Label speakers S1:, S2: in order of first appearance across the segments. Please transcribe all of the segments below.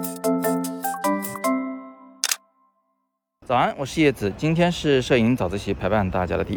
S1: 早安，我是叶子，今天是摄影早自习陪伴大家的第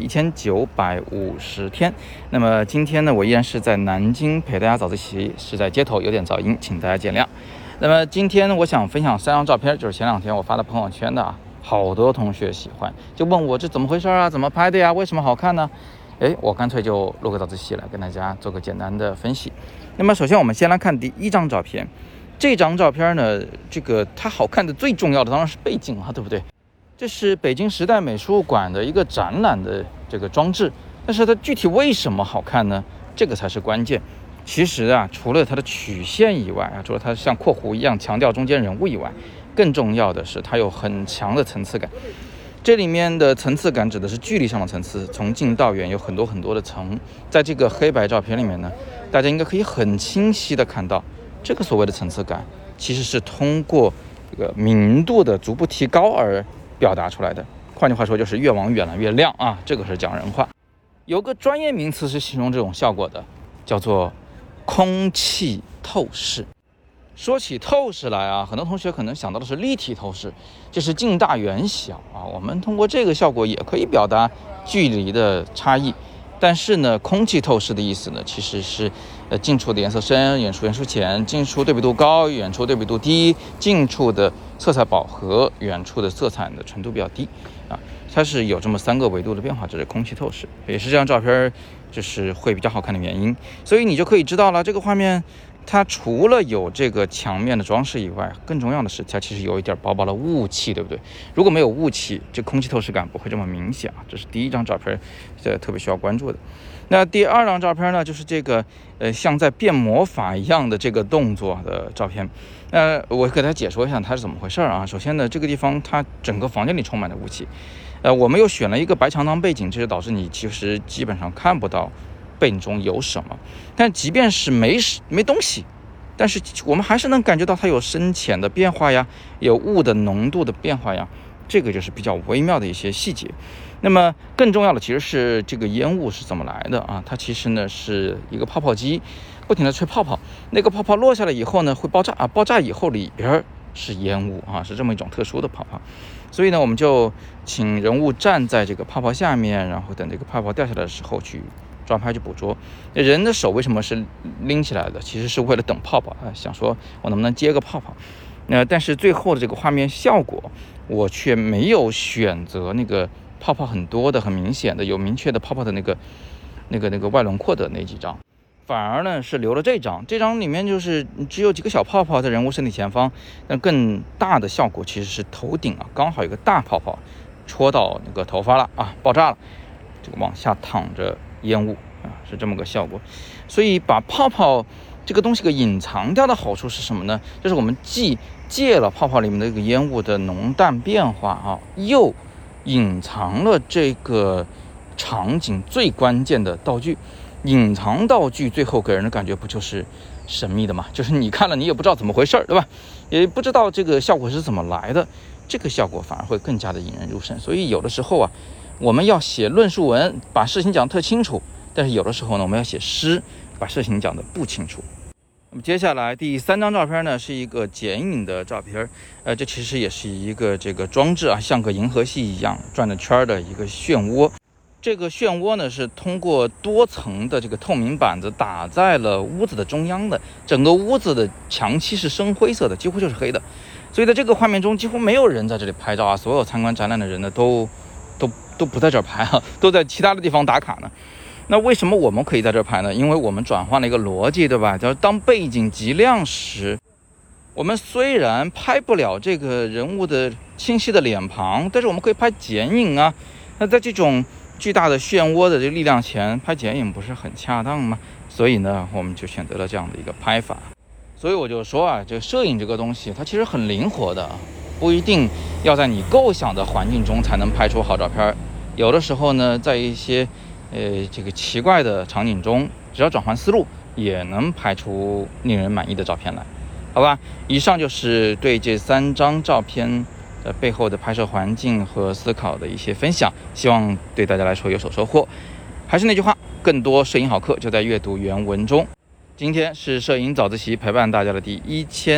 S1: 1950天。那么今天呢，我依然是在南京陪大家早自习，是在街头，有点噪音，请大家见谅。那么今天我想分享3张照片，就是前2天我发到朋友圈的啊，好多同学喜欢，就问我这怎么回事啊？怎么拍的呀？为什么好看呢？我干脆就录个早自习来跟大家做个简单的分析。那么首先我们先来看第1张照片，这张照片呢，它好看的最重要的当然是背景啊，对不对？这是北京时代美术馆的一个展览的这个装置，但是它具体为什么好看呢？这个才是关键。其实啊，除了它的曲线以外啊，除了它像括弧一样强调中间人物以外，更重要的是它有很强的层次感。这里面的层次感指的是距离上的层次，从近到远有很多很多的层。在这个黑白照片里面呢，大家应该可以很清晰的看到，这个所谓的层次感其实是通过这个明度的逐步提高而表达出来的。换句话说，就是越往远了越亮啊，这个是讲人话。有个专业名词是形容这种效果的，叫做空气透视。说起透视来啊，很多同学可能想到的是立体透视，就是近大远小啊。我们通过这个效果也可以表达距离的差异。但是呢，空气透视的意思呢，其实是近处的颜色深，远处颜色浅，近处对比度高，远处对比度低，近处的色彩饱和，远处的色彩的纯度比较低啊。它是有这么3个维度的变化，这是空气透视，也是这张照片就是会比较好看的原因。所以你就可以知道了，这个画面它除了有这个墙面的装饰以外，更重要的是它其实有一点薄薄的雾气，对不对？如果没有雾气，这空气透视感不会这么明显啊。这是第1张照片，特别需要关注的。那第2张照片呢，就是这个像在变魔法一样的这个动作的照片。我给大家解说一下它是怎么回事啊。首先呢，这个地方它整个房间里充满了雾气，我们又选了一个白墙当背景，这就导致你其实基本上看不到背景中有什么。但即便是没东西，但是我们还是能感觉到它有深浅的变化呀，有雾的浓度的变化呀，这个就是比较微妙的一些细节。那么更重要的其实是这个烟雾是怎么来的啊？它其实呢是一个泡泡机不停的吹泡泡，那个泡泡落下来以后呢会爆炸啊，爆炸以后里边是烟雾啊，是这么一种特殊的泡泡。所以呢，我们就请人物站在这个泡泡下面，然后等这个泡泡掉下来的时候去抓拍去捕捉。人的手为什么是拎起来的？其实是为了等泡泡啊，想说我能不能接个泡泡。但是最后的这个画面效果，我却没有选择那个泡泡很多的、很明显的、有明确的泡泡的那个外轮廓的那几张，反而呢是留了这张。这张里面就是只有几个小泡泡在人物身体前方，但更大的效果其实是头顶啊，刚好有个大泡泡戳到那个头发了啊，爆炸了，这个往下淌着烟雾啊，是这么个效果。所以把泡泡这个东西给隐藏掉的好处是什么呢？就是我们既借了泡泡里面的这个烟雾的浓淡变化啊，又隐藏了这个场景最关键的道具。隐藏道具最后给人的感觉不就是神秘的嘛？就是你看了你也不知道怎么回事，对吧？也不知道这个效果是怎么来的，这个效果反而会更加的引人入胜。所以有的时候啊，我们要写论述文，把事情讲得特清楚，但是有的时候呢，我们要写诗，把事情讲得不清楚。那么接下来第3张照片呢，是一个剪影的照片，这其实也是一个这个装置啊，像个银河系一样转着圈的一个漩涡。这个漩涡呢是通过多层的这个透明板子打在了屋子的中央的，整个屋子的墙漆是深灰色的，几乎就是黑的。所以在这个画面中几乎没有人在这里拍照啊，所有参观展览的人呢都不在这儿拍啊，都在其他的地方打卡呢。那为什么我们可以在这儿拍呢？因为我们转换了一个逻辑，对吧？就是当背景极亮时，我们虽然拍不了这个人物的清晰的脸庞，但是我们可以拍剪影啊。那在这种巨大的漩涡的这个力量前，拍剪影不是很恰当吗？所以呢，我们就选择了这样的一个拍法。所以我就说啊，这个摄影这个东西，它其实很灵活的，不一定要在你构想的环境中才能拍出好照片。有的时候呢，在一些这个奇怪的场景中，只要转换思路，也能拍出令人满意的照片来，好吧？以上就是对这3张照片背后的拍摄环境和思考的一些分享，希望对大家来说有所收获。还是那句话，更多摄影好课就在阅读原文中。今天是摄影早自习陪伴大家的第1950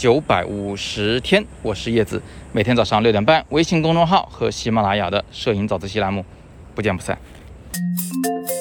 S1: 950天，我是叶子，每天早上6点半，微信公众号和喜马拉雅的摄影早自习栏目，不见不散。